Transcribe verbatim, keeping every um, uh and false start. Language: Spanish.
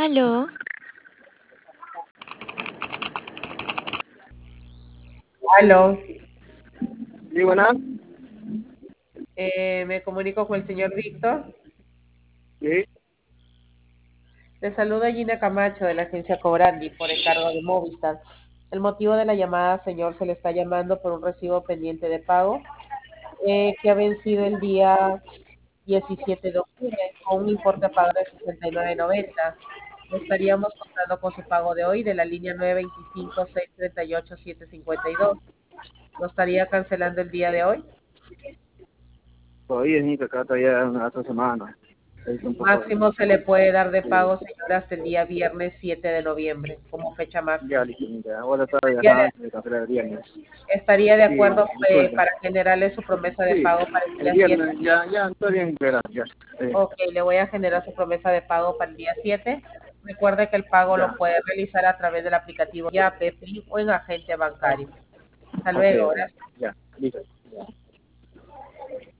Aló, Aló, Sí, buenas. eh, me comunico con el señor Víctor. Sí, Le saluda Gina Camacho de la agencia Cobrandi por encargo de Movistar. El motivo de la llamada, señor, se le está llamando por un recibo pendiente de pago eh, que ha vencido el día diecisiete de octubre con un importe a pagar de sesenta y nueve noventa. Estaríamos contando con su pago de hoy de la línea nueve veinticinco seis treinta y ocho siete cincuenta y dos. ¿Lo estaría cancelando el día de hoy? todavía ni que acá todavía una otra semana. Es un poco. Máximo se le puede dar de Sí, pago, señora, hasta el día viernes siete de noviembre, como fecha ya, máxima. listo, ahora todavía, Estaría ajá, de cancelar el viernes. estaría de Sí, acuerdo eh, disculpe. para generarle su promesa de Sí, pago para el el día siete. viernes, ya, ya, está bien, gracias. Eh, Ok, le voy a generar su promesa de pago para el día siete. Recuerde que el pago lo ya, puede realizar a través del aplicativo Yape, Plin o en agente bancario. Hasta ok, luego, ok, gracias. ya, listo.